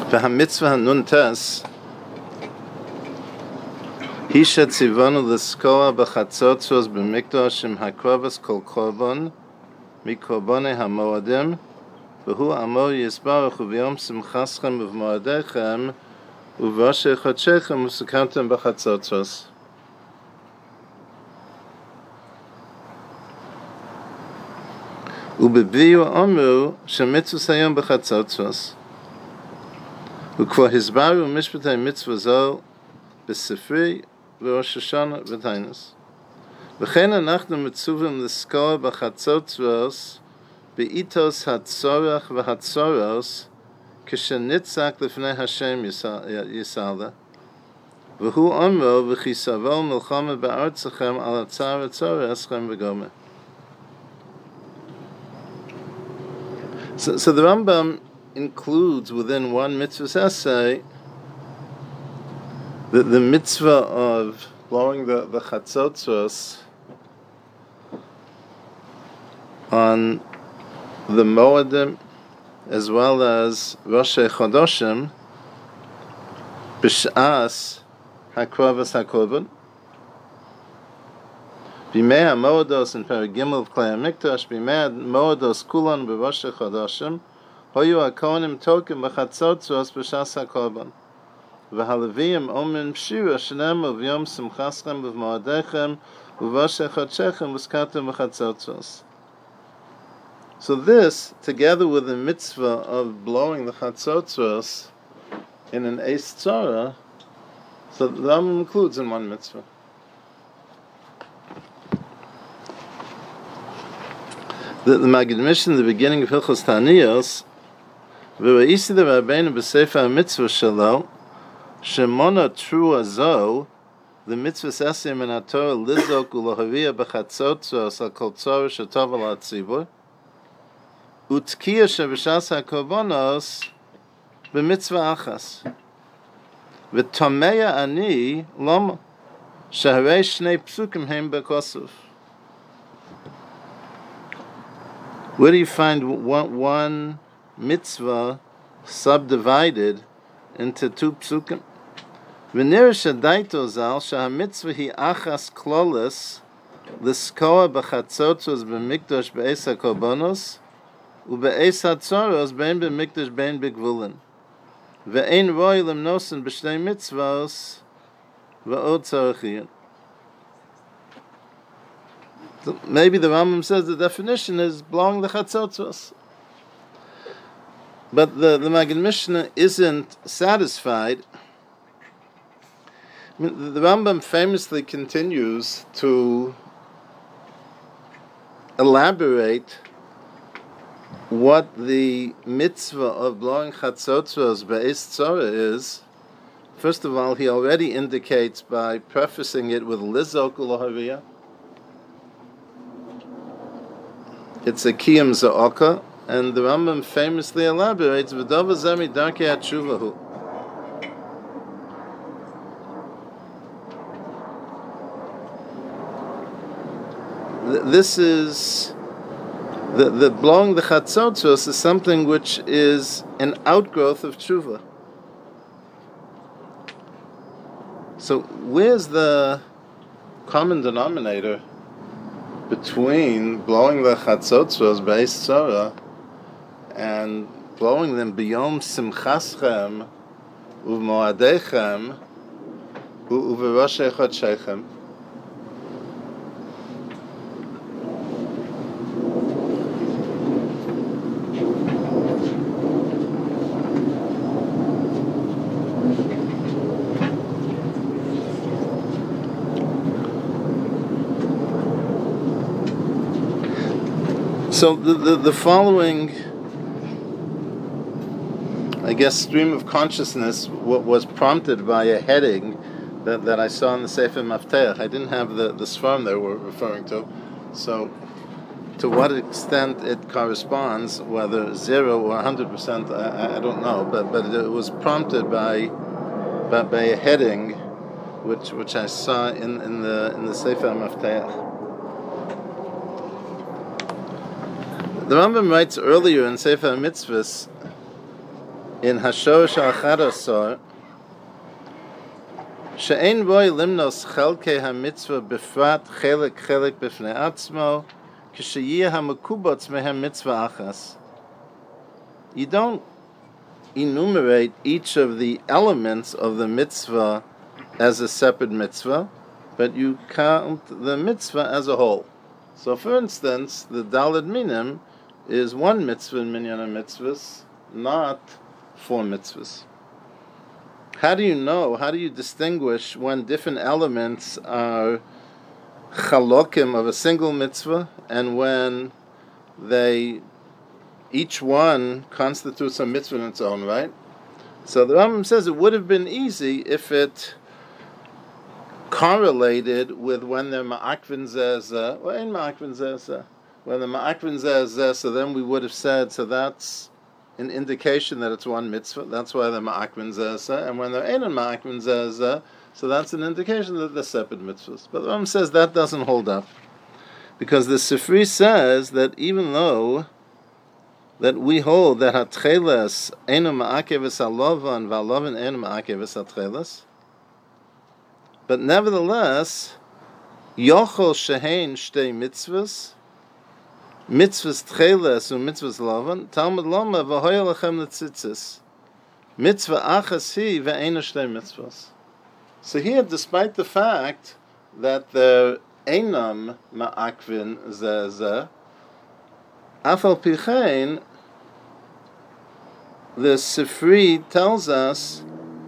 והמצווה נונטס היא שציוונו לזכור בחצוצרות במקדש עם הקרבס כל קורבן מקורבני המועדים, והוא אמור יסברך וביום שמחתכם ובמועדיכם ובראש חודשיכם וסוכמתם בחצוצרות. ובביאו אמרו שמצווה היום בחצוצרות, וכבר הסברו משפטי מצווה זו בספרי וראש השנה ותינס. וכן אנחנו מצווים לזכור בחצוצרות בעיתות הצורך והצורות כשנצעק לפני השם יסעלה. והוא אמרו וכי סבל מלחמה בארצכם על הצער הצורסכם וגומר. So the Rambam includes within one mitzvah's essay the mitzvah of blowing the chatzotzos on the Moedim as well as Rosh Chodoshim b'sh'as hakrovas hakorban b'mei ha-moedos in Perek Gimel of Klei HaMikdash b'mei ha-moedos kulan b'Rosh Chodoshim hoyu ha-kohanim tokim b'chatzotzos b'sh'as hakorban v'haleviyim omen b'shira shenem v'yom simchaschem v'moadechem v'rosh chodshechem v'skatem b'chatzotzos. So this, together with the mitzvah of blowing the chatzotzos in an Eis Tzara, so the Rambam includes in one mitzvah. The Maggid Mishnah in the beginning of Hilchos Taniyos, v'ra'isi the Rabbeinu b'sefer mitzvah shelo, shemona trua zo, the mitzvah sesim in HaTorah lizok u'lohaviyah b'chatzotzos al kol tzara shetov al hatzibur, u'tkiya sheb'shas hakorbanos b'mitzvah achas. V'tomeya ani loma shaharei shnei psukim hem b'kosuf. Where do you find one mitzvah subdivided into two psukim? V'nir shadaito zal shahamitzvah hi achas klolis l'skoa b'chatzotzos b'mikdash b'eis hakorbanos u'be'eis hatzoros bein b'mikdash bein b'gvulin ve'ein roi lemnosin b'shnei mitzvahs v'od tzarechiyun. So maybe the Rambam says the definition is blowing the chatzotzos. But the Maggid Mishnah isn't satisfied. I mean, the Rambam famously continues to elaborate what the mitzvah of blowing chatzotzos be'eis tzara is. First of all, he already indicates by prefacing it with lizok u'lohaviyah. It's a kiyam za'oka, and the Rambam famously elaborates v'dova zemi darkei hatshuvahu. This is the blowing the chatzotzos is something which is an outgrowth of tshuva. So where's the common denominator between blowing the chatzotzos be'eis tzara and blowing them biyom simchaschem u'moadechem u'v'rosh chodshechem? So the following, I guess, stream of consciousness was prompted by a heading that I saw in the Sefer Mafteach. I didn't have the Sfarim they were referring to, so to what extent it corresponds, whether 0 or 100%, I don't know, but it was prompted by a heading which I saw in the Sefer Mafteach. The Rambam writes earlier in Sefer Mitzvahs in Hashorish al-Chadasar, she'ein roi limnos chelkei ha-mitzvah befrat chelik b'fnei atzmo, k'sheyeh ha-mekubotz mehem mitzvah achas. You don't enumerate each of the elements of the mitzvah as a separate mitzvah, but you count the mitzvah as a whole. So, for instance, the Daled Minim is one mitzvah in Minyan HaMitzvahs, not 4 mitzvahs. How do you know? How do you distinguish when different elements are chalokim of a single mitzvah and when each one constitutes a mitzvah in its own right? So the Rambam says it would have been easy if it correlated with when they're ma'akvin zeh or in ma'akvin zeh. When they're ma'akvin zeh, so then we would have said, so that's an indication that it's one mitzvah. That's why they're ma'akvin zeh. And when they're in ma'akvin zeh, so that's an indication that they're separate mitzvahs. But the Rambam says that doesn't hold up, because the Sifri says that even though that we hold that hatcheles enu ma'akeves halovan v'alovan enu ma'akeves hatcheles, but nevertheless, yochol shehein shtei mitzvahs tcheles and mitzvahs lovan, Talmud loma v'hoya lachem letzitzis, mitzvah achas hi ve'enu shtei mitzvahs. So here, despite the fact that the einam ma'akvin zeh, afal pichein, the Sifri tells us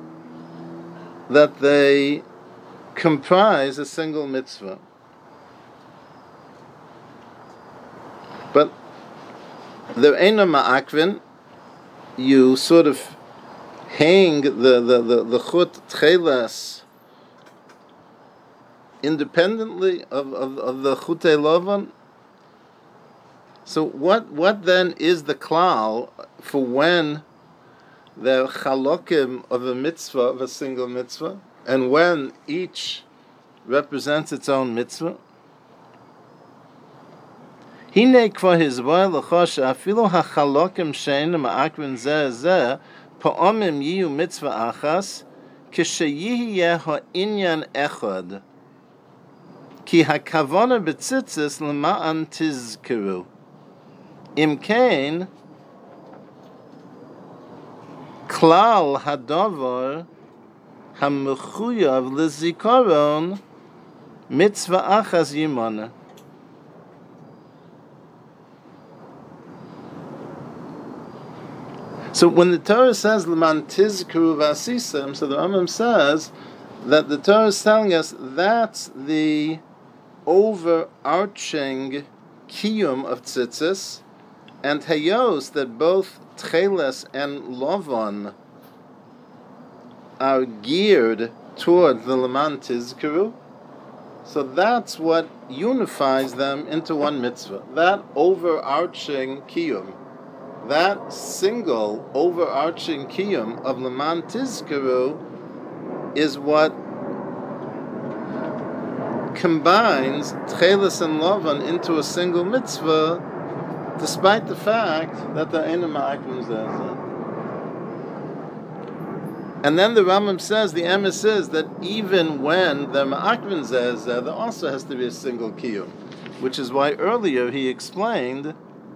that they comprise a single mitzvah. But the einam ma'akvin, you sort of hang the chut tcheles independently of the chutei lovan. So what then is the klal for when the chalokim of a mitzvah, of a single mitzvah, and when each represents its own mitzvah? Hine kvar hizbar l'chosh afilu hachalokim she'en ma'akvin zeh pa'omim yiyu mitzvah achas k'sheyihiyeh ha'inyan echad ki hakavona b'tzitzis l'ma'an tizkeru im kein klal hadavar hamechuyav lezikaron mitzvah achas yimana. So when the Torah says l'man tizkeru v'asisem, so the Rambam says that the Torah is telling us that's the overarching kiyum of tzitzis, and hayos that both tcheles and lovan are geared toward the l'man tizkeru. So that's what unifies them into one mitzvah. That overarching kiyum, that single overarching kiyum of l'man tizkeru is what combines tcheles and lovan into a single mitzvah, despite the fact that they're in a ma'akvin zeh. And then the Rambam says, the emes is that even when they're ma'akvin zeh, there also has to be a single kiyum, which is why earlier he explained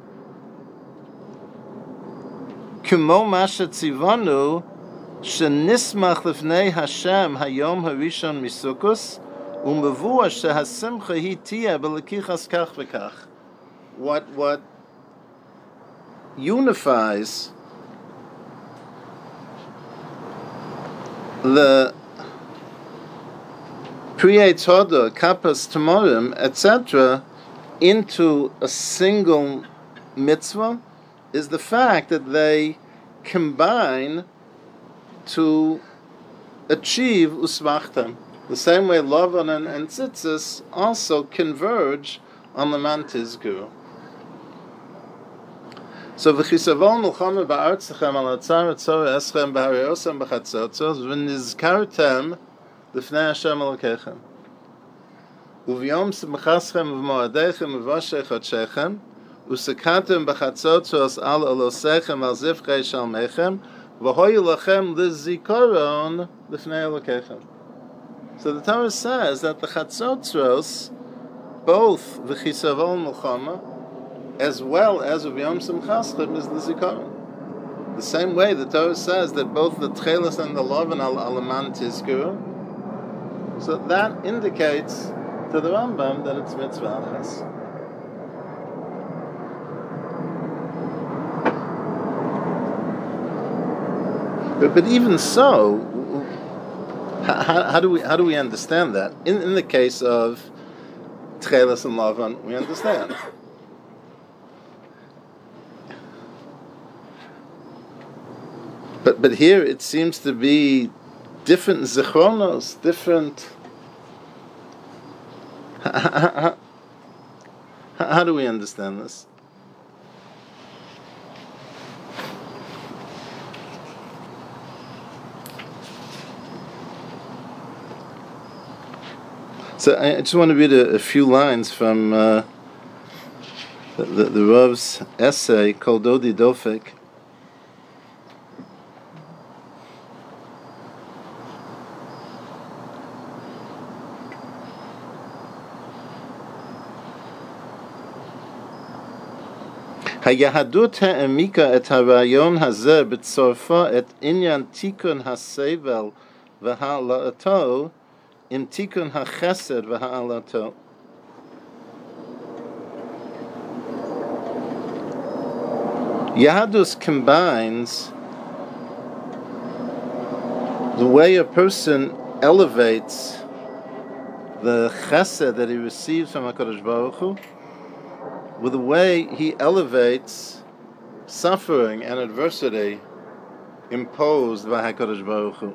Kumo masha tzivanu shenismach lefnei Hashem hayom harishon misukos umevuah shehasimcha hi tiyeh b'lekichas kach v'kach. What unifies the Priyei Toda, Kappas Tamorim, etc., into a single mitzvah is the fact that they combine to achieve usmachtam. The same way Lavan and Tzitzis also converge on the man tizkeru. So v'chisavol milchama ba'artzachem al atzar etzor eschem b'hariosem b'chatzotzos v'nizkartem l'fnei Hashem Elokechem u'v'yom simchaschem v'moadechem v'voshei chodshechem u'sekatem b'chatzotzos al olosechem al zivchei shalmechem V'hoyu lachem lizikaron lifnei Elokechem. So the Torah says that the Chatzotzros, both the Chisavon Milchama, as well as of Yom Simchaschim, is the Zikaron. The same way the Torah says that both the Tchelis and the Lavan are Alaman Tizkuru. So that indicates to the Rambam that it's mitzvah achas. But even so, how do we understand that? In the case of Tchelis and Lavan, we understand. But here it seems to be different zichronos, different. How do we understand this? So I just want to read a few lines from the Rav's essay called Dodi Dofek. היהדות העמיקה את הרעיון הזה בצורפה את עניין תיקון הסבל והעלאתו עם תיקון החסד והעלאתו. Yahadus combines the way a person elevates the chesed that he receives from HaKadosh Baruch Hu with the way he elevates suffering and adversity imposed by HaKadosh Baruch Hu.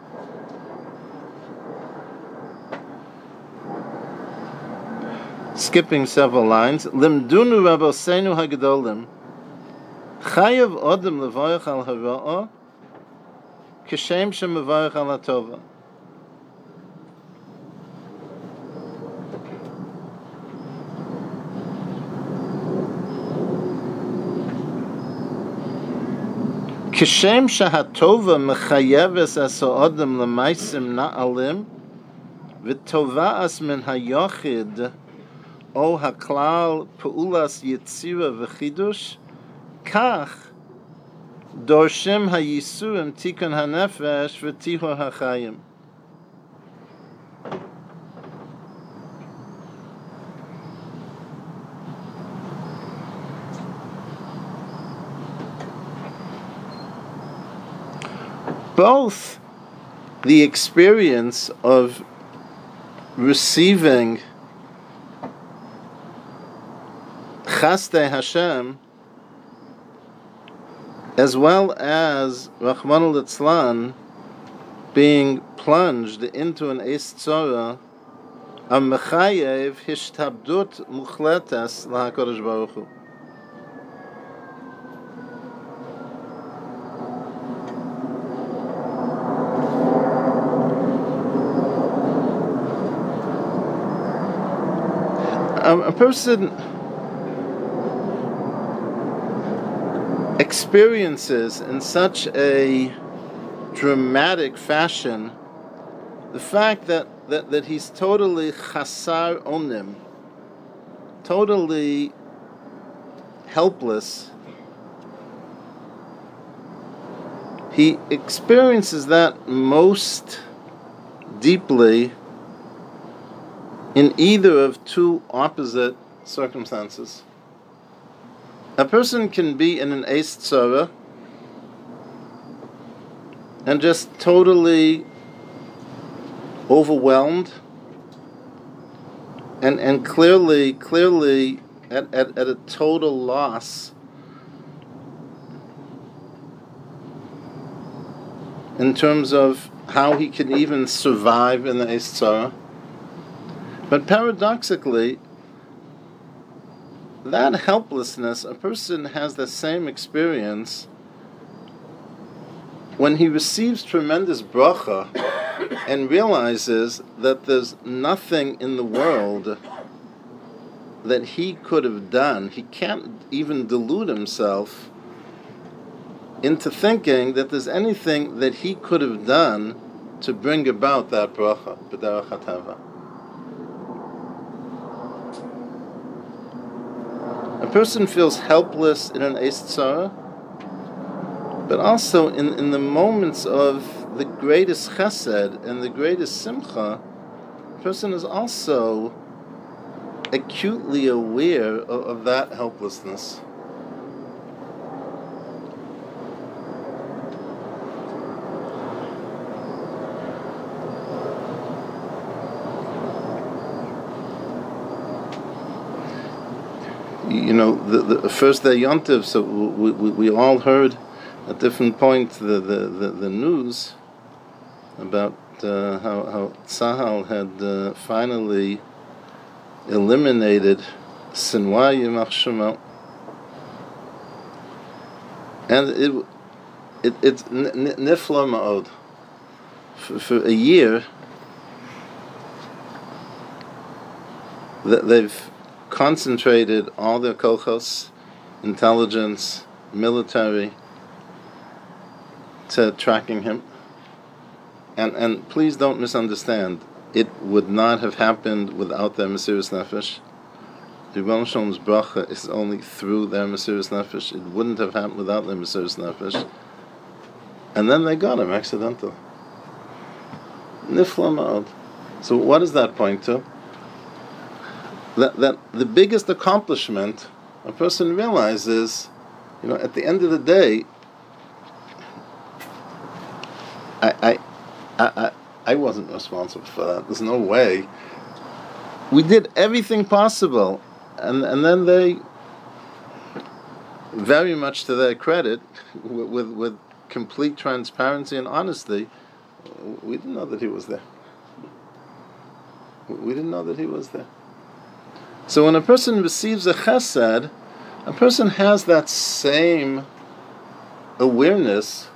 Skipping several lines, Limdunu Rabosenu Hagadolim, Chayav Odem Levoyach al Hara'ah, Kishem Shem Levoyach al HaTova. Kishem Shahatova Mechayeves Aso Odem Lemaisim Na'alim, V'tova'as Min HaYochid, O haklal peulas yitzira v'chidush, kach dorshim hayisurim tikun hanefesh v'tihur hachayim. Both the experience of receiving Chasdei Hashem, as well as Rachmana litzlan being plunged into an Eis Tzora, are mechayev hishtabdut muchletas laHaKadosh Baruch Hu. A person experiences in such a dramatic fashion the fact that he's totally chasar onim, totally helpless. He experiences that most deeply in either of two opposite circumstances. A person can be in an Eis Tzara and just totally overwhelmed and clearly at a total loss in terms of how he can even survive in the Eis Tzara. But paradoxically, that helplessness, a person has the same experience when he receives tremendous bracha and realizes that there's nothing in the world that he could have done. He can't even delude himself into thinking that there's anything that he could have done to bring about that bracha, b'derech hatava. A person feels helpless in an eis tzara, but also in the moments of the greatest chesed and the greatest simcha, a person is also acutely aware of that helplessness. You know, the first day Yontiv, so we all heard at different points the news about how Tzahal had finally eliminated Sinwar Yimach Shemo, and it's nifla ma'od. For a year, they've concentrated all their kochos, intelligence, military, to tracking him. And please don't misunderstand, it would not have happened without their Mesiras Nefesh. Ribono Shel Olam's bracha is only through their Mesiras Nefesh. It wouldn't have happened without their Mesiras Nefesh. And then they got him accidentally. Nifla ma'od. So what does that point to? That the biggest accomplishment a person realizes, you know, at the end of the day, I wasn't responsible for that. There's no way. We did everything possible, and then they, very much to their credit, with complete transparency and honesty, we didn't know that he was there. We didn't know that he was there. So when a person receives a chesed, a person has that same awareness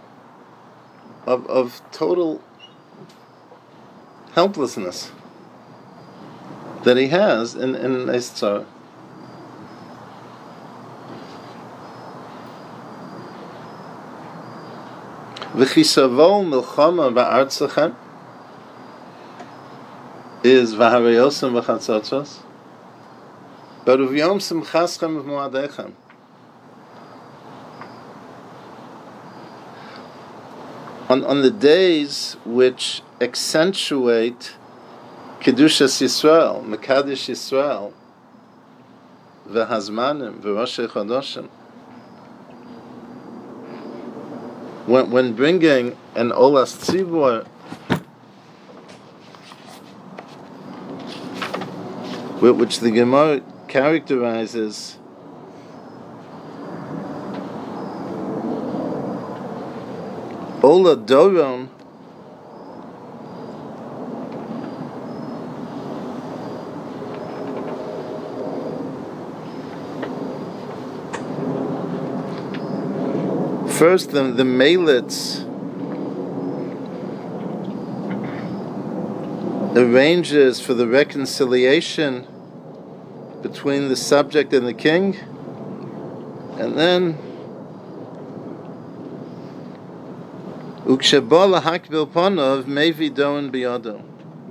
of total helplessness that he has in eis tzara. V'chisavo milchama ba'artzachem is v'harayosem v'chatzotzos b'ruvyom simchaschem v'moadechem. On the days which accentuate Kedushas Yisrael, Mekadesh Yisrael, V'hazmanim, V'roshei Chodoshim, when bringing an Olas Tzibor, which the Gemara characterizes Ola Doron, first the Melitz arranges for the reconciliation between the subject and the king, and then Ukshebola hakbil ponov mevi doan biyado.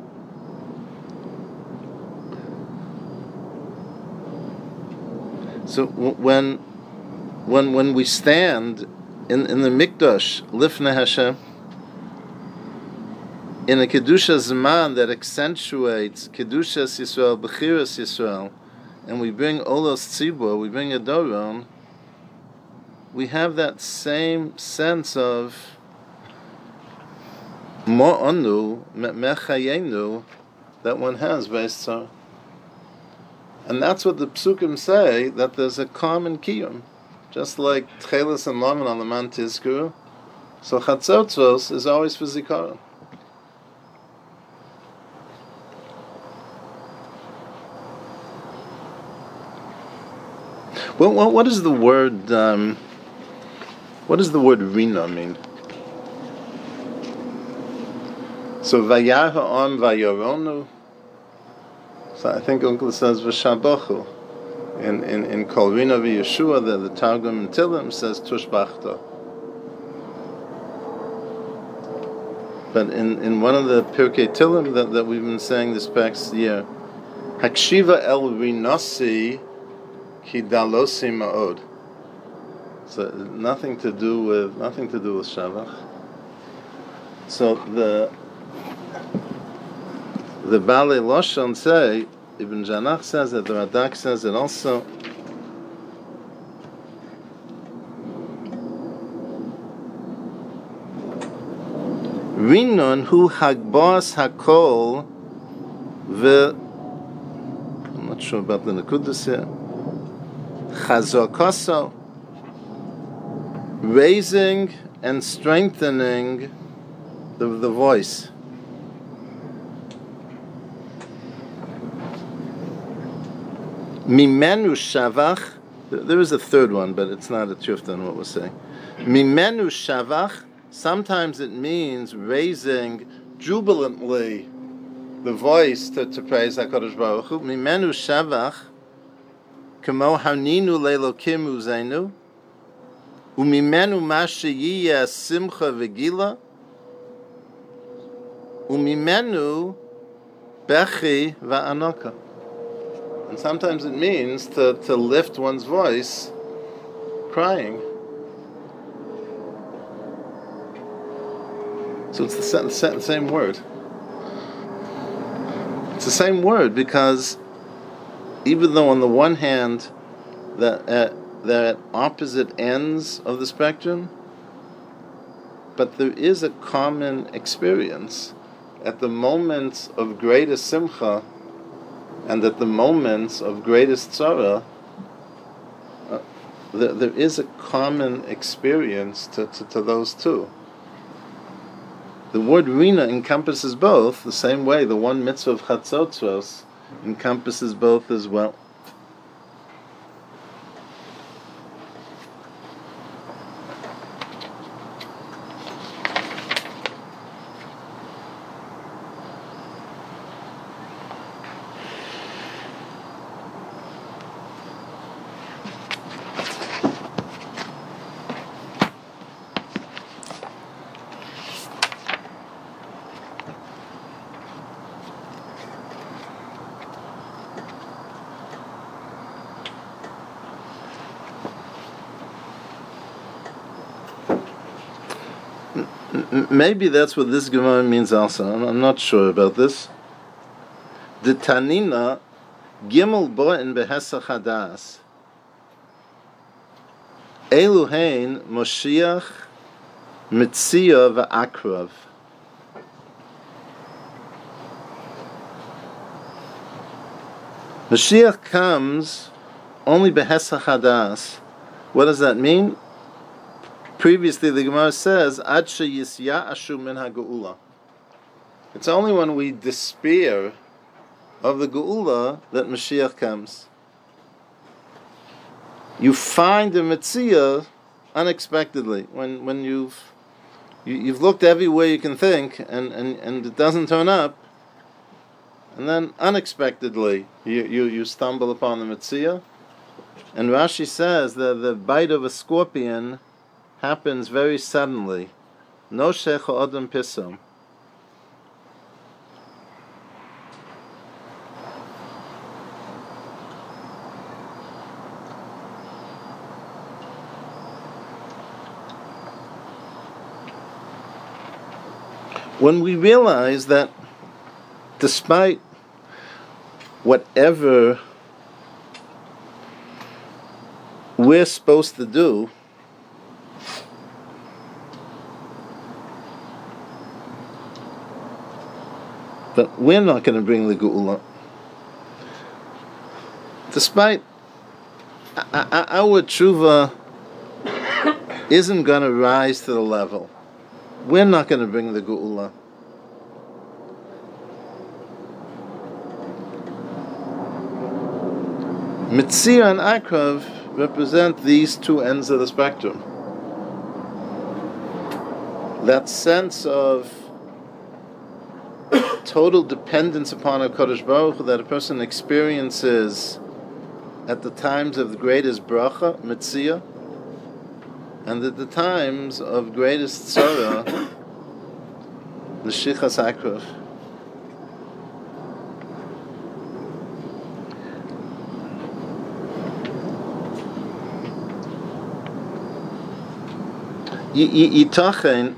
So when we stand in the mikdash lifnei Hashem in a kedusha zman that accentuates kedushas Yisrael, bechiras Yisrael, and we bring olos tzibur, we bring a doron, we have that same sense of mo'onu mechayenu that one has beis tzara. And that's what the psukim say, that there's a common kiyum. Just like tchelis and laman on the man tizkuru, so chatzotzos is always for zikaron. Well, what does the word rina mean? So vayar ha'am vayoronu. So I think Uncle says v'shabochu. In Kol Rina v'Yeshua, the Targum in Tillim says tushbachta. But in one of the Pirkei Tilim that we've been saying this past year, Hakshiva el rinasi ki dalosi ma'od. So nothing to do with Shavach. So the Balei Lashon say, Ibn Janach says it, the Radak says it also. Rinon hu hagbas hakol I'm not sure about the Nekudas here. Chazakaso, raising and strengthening the voice. Mimenu shavach. There is a third one, but it's not a truth on what we're saying. Mimenu shavach. Sometimes it means raising jubilantly the voice to praise HaKadosh Baruch Hu. Mimenu shavach, kamo haninu lelokim uzainu, umimenu ma sheyiyeh simcha v'gila, umimenu bechi va'anaka. And sometimes it means to lift one's voice crying. So it's the same word. It's the same word because even though on the one hand they're at opposite ends of the spectrum, but there is a common experience at the moments of greatest simcha and at the moments of greatest tzara. There is a common experience to those two. The word Rina encompasses both, the same way the one mitzvah of Chatzotzros encompasses both as well. Maybe that's what this Gemara means also. I'm not sure about this. The Tanina Gimel Bo'in Behesach Hadas Eluhain Moshiach Mitzia V'Akrav. Mashiach comes only Behesach Hadas. What does that mean? Previously, the Gemara says, Ad sheyisya'ashu min ha'geula. It's only when we despair of the Geula that Mashiach comes. You find the Metzia unexpectedly. When you've looked everywhere you can think, and it doesn't turn up, and then unexpectedly you stumble upon the Metzia. And Rashi says that the bite of a scorpion happens very suddenly. No shecha odem pisum. When we realize that despite whatever we're supposed to do, but we're not going to bring the Geula. Despite our tshuva isn't going to rise to the level. We're not going to bring the Geula. Mitzia and Akrav represent these two ends of the spectrum. That sense of total dependence upon HaKadosh Baruch Hu that a person experiences at the times of the greatest bracha, Mitzia, and at the times of greatest tzara, the Shichas Akruf. Yitachen.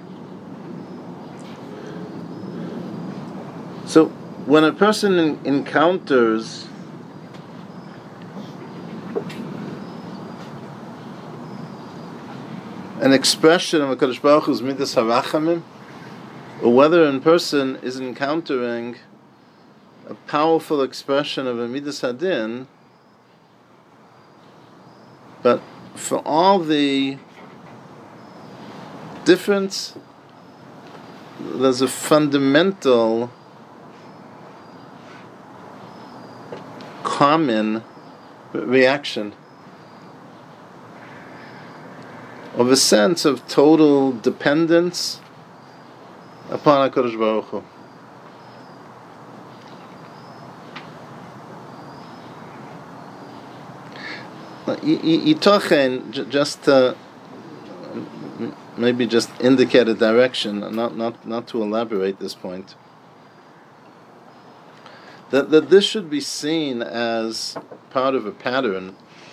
So when a person encounters an expression of HaKadosh Baruch Hu's Midas HaRachamim, or whether a person is encountering a powerful expression of a Midas Hadin, but for all the difference, there's a fundamental common reaction of a sense of total dependence upon HaKadosh Baruch Hu. Yitochen, just to maybe just indicate a direction, not to elaborate this point, that this should be seen as part of a pattern.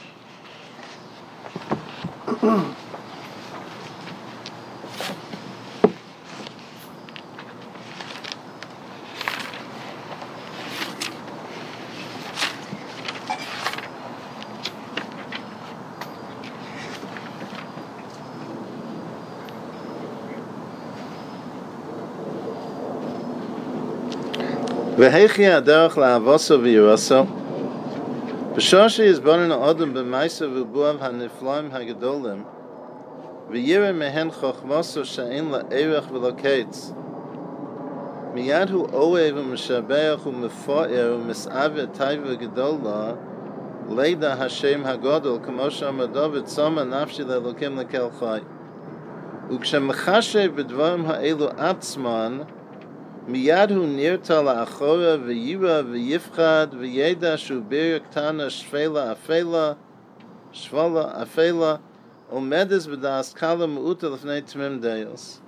V'heichi aderech la'avoso v'yiraso b'shor she'yizbonen ha'odom b'maisa v'buav ha'niflaim ha'gedolim v'yireh mehen chochmoso she'ein la'erech v'lo-ketz miyad hu oev u'mishabeach u'mefo'er u'mis'aveh taiva gedola leida Hashem ha'godol k'mo she'amar David tzoma nafshi le'elokim lekel chai u'kshemechashev b'dvarim ha'elu atzman miyad hu nirta la'achora v'yira v'yifchad v'yeda shu bir ktana shvela afela omedes b'das kala mu'uta l'fnei tmim deyos.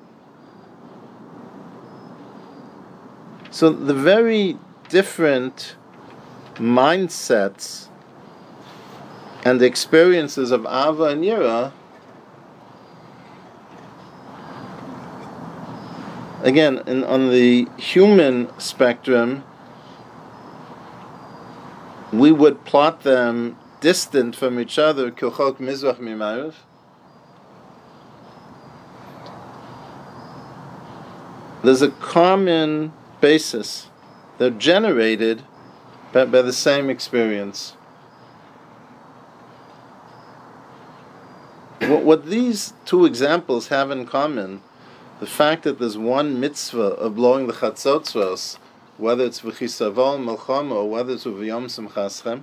So the very different mindsets and experiences of Ava and Yira, again, on the human spectrum, we would plot them distant from each other, Kilchok Mizrach Mimarev. There's a common basis. They're generated by the same experience. What these two examples have in common, the fact that there's one mitzvah of blowing the chatzotzros, whether it's v'chisavol melchama or whether it's v'yom simchaschem,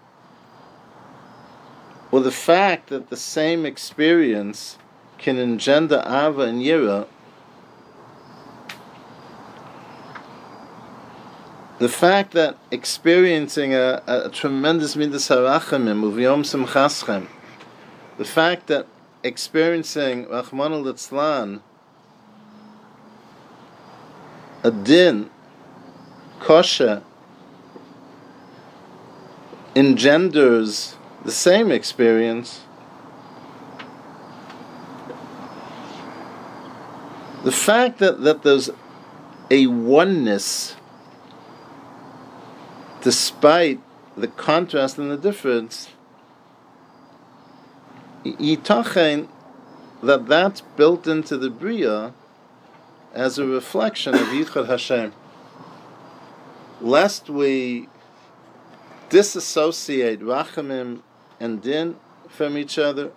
or the fact that the same experience can engender Ava and Yira, the fact that experiencing a tremendous midas harachamim v'yom simchaschem, the fact that experiencing Rachmana litzlan a din, kosher, engenders the same experience. The fact that there's a oneness despite the contrast and the difference, yitachen that's built into the Bria as a reflection of Yichud Hashem. Lest we disassociate Rachamim and Din from each other,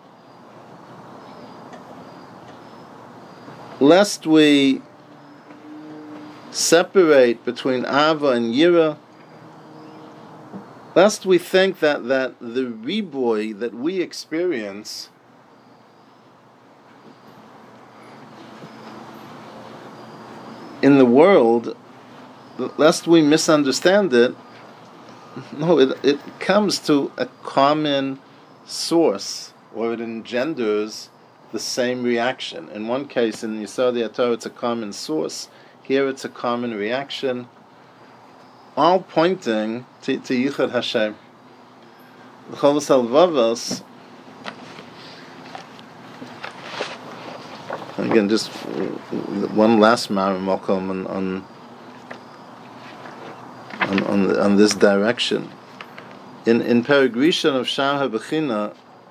lest we separate between Ava and Yira, lest we think that the riboy that we experience in the world, lest we misunderstand it. No, it comes to a common source, or it engenders the same reaction. In one case, in Yesod HaTorah, it's a common source. Here, it's a common reaction. All pointing to Yichud Hashem. The Chovos HaLevavos, again, just one last Makom on this direction. In Perek Rishon of Sha'ar HaBechina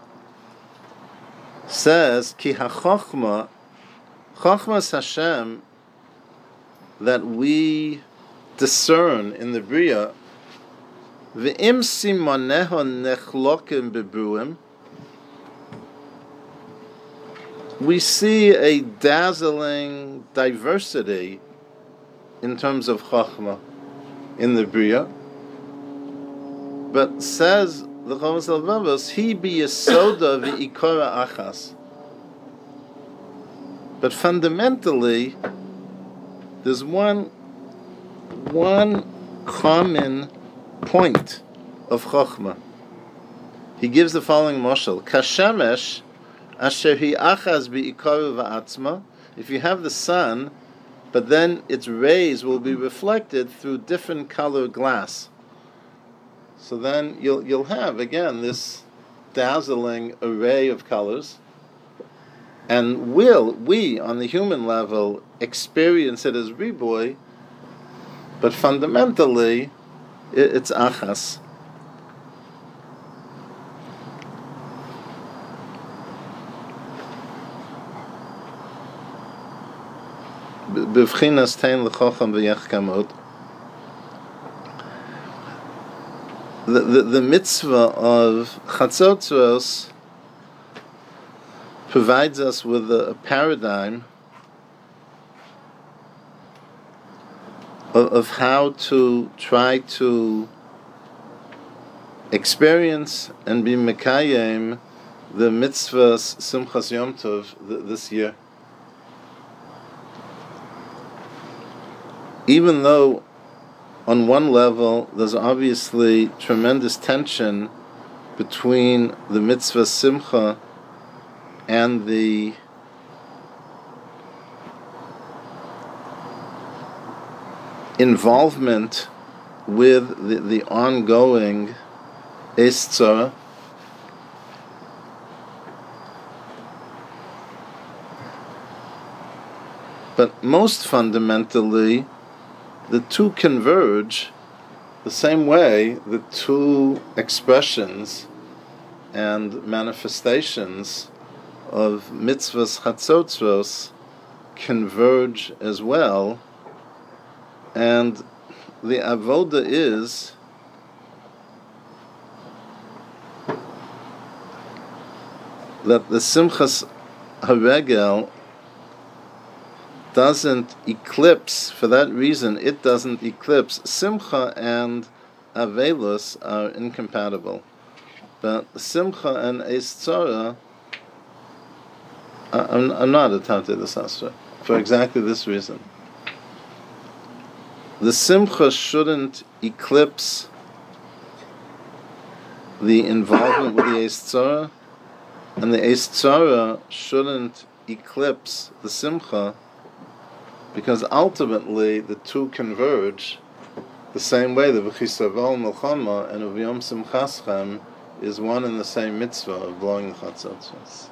says, Ki HaChochma, Chochmas Hashem, that we discern in the Bria, V'im Simoneho Nechlokim Bebruim, we see a dazzling diversity in terms of Chochma in the Bria. But says the Chovos HaLevavos, Hi biyesoda v'ikora achas. But fundamentally, there's one common point of Chochma. He gives the following mashal: Kashemesh asher hi achas bi'ikora v'atzma. If you have the sun, but then its rays will be reflected through different colored glass. So then you'll have again this dazzling array of colors, and will we on the human level experience it as riboy, but fundamentally it's achas. B'vchinas tein l'chocham v'yechkamot. The mitzvah of Chatzotzros provides us with a paradigm of how to try to experience and be mekayem the mitzvahs Simchas Yom Tov this year. Even though on one level there's obviously tremendous tension between the mitzvah Simcha and the involvement with the ongoing Eis Tzara. But most fundamentally, the two converge the same way the two expressions and manifestations of mitzvahs Chatzotzros converge as well, and the avoda is that the Simchas HaRegel doesn't eclipse, for that reason, it doesn't eclipse. Simcha and Avelus are incompatible. But Simcha and Eis Tzara are not a Tartei L'Sasra, for exactly this reason. The Simcha shouldn't eclipse the involvement with the Eis Tzara, and the Eis Tzara shouldn't eclipse the Simcha, because ultimately the two converge the same way. The V'chisavel Melchama and Uviyom Simchaschem is one and the same mitzvah of blowing the Chatzotzros.